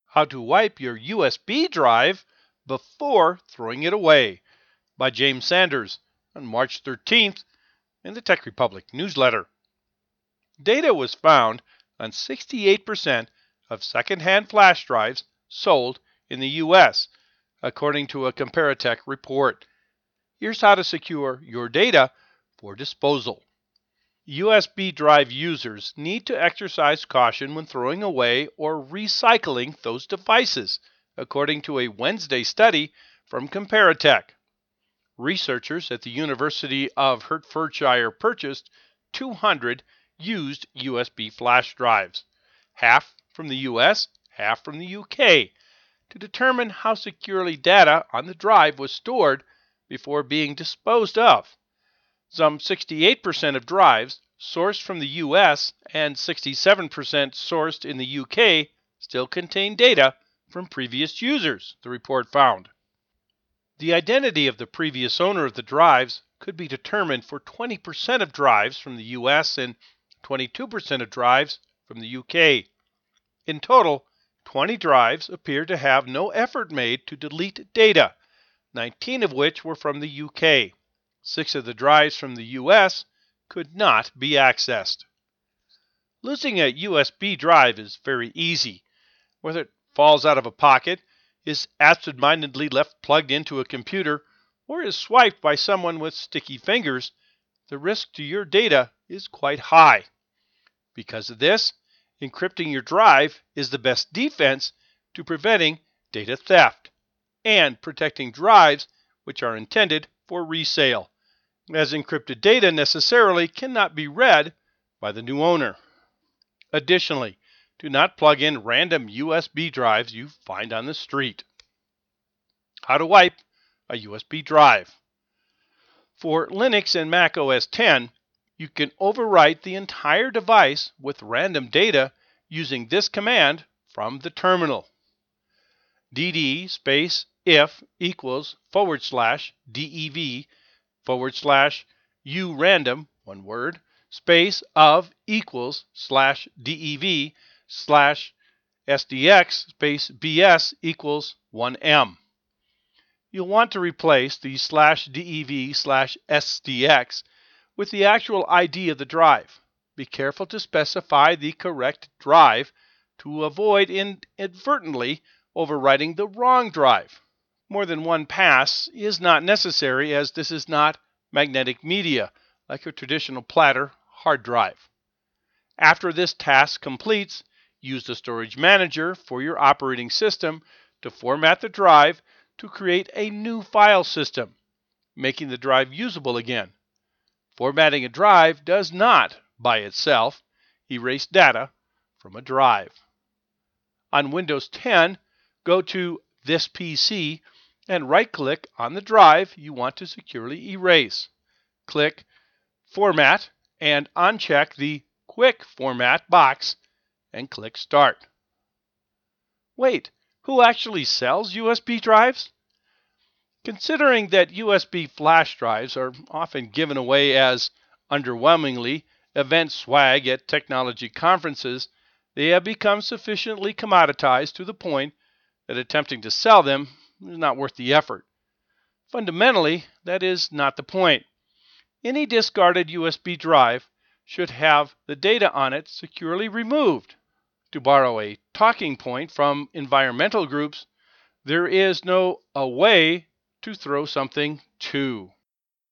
How to Wipe Your USB Drive Before Throwing It Away by James Sanders on March 13th in the Tech Republic newsletter. Data was found on 68% of second-hand flash drives sold in the U.S., according to a Comparitech report. Here's how to secure your data for disposal. USB drive users need to exercise caution when throwing away or recycling those devices, according to a Wednesday study from Comparitech. Researchers at the University of Hertfordshire purchased 200 used USB flash drives, half from the US, half from the UK, to determine how securely data on the drive was stored before being disposed of. Some 68% of drives sourced from the US and 67% sourced in the UK still contain data from previous users, the report found. The identity of the previous owner of the drives could be determined for 20% of drives from the US and 22% of drives from the UK. In total, 20 drives appear to have no effort made to delete data, 19 of which were from the UK. 6 of the drives from the US could not be accessed. Losing a USB drive is very easy. Whether it falls out of a pocket, is absent-mindedly left plugged into a computer, or is swiped by someone with sticky fingers, the risk to your data is quite high. Because of this, encrypting your drive is the best defense to preventing data theft and protecting drives which are intended for resale, as encrypted data necessarily cannot be read by the new owner. Additionally, do not plug in random USB drives you find on the street. How to wipe a USB drive. For Linux and Mac OS X, you can overwrite the entire device with random data using this command from the terminal. dd space if equals /dev/u random, one word, space of equals /dev/sdx space bs equals 1m. You'll want to replace the /dev/sdx with the actual ID of the drive. Be careful to specify the correct drive to avoid inadvertently overwriting the wrong drive. More than one pass is not necessary, as this is not magnetic media like a traditional platter hard drive. After this task completes, use the storage manager for your operating system to format the drive to create a new file system, making the drive usable again. Formatting a drive does not, by itself, erase data from a drive. On Windows 10, go to This PC and right-click on the drive you want to securely erase. Click Format and uncheck the Quick Format box and click Start. Wait, who actually sells USB drives? Considering that USB flash drives are often given away as, underwhelmingly, event swag at technology conferences, they have become sufficiently commoditized to the point that attempting to sell them is not worth the effort. Fundamentally, that is not the point. Any discarded USB drive should have the data on it securely removed. To borrow a talking point from environmental groups, there is no a way to throw something to.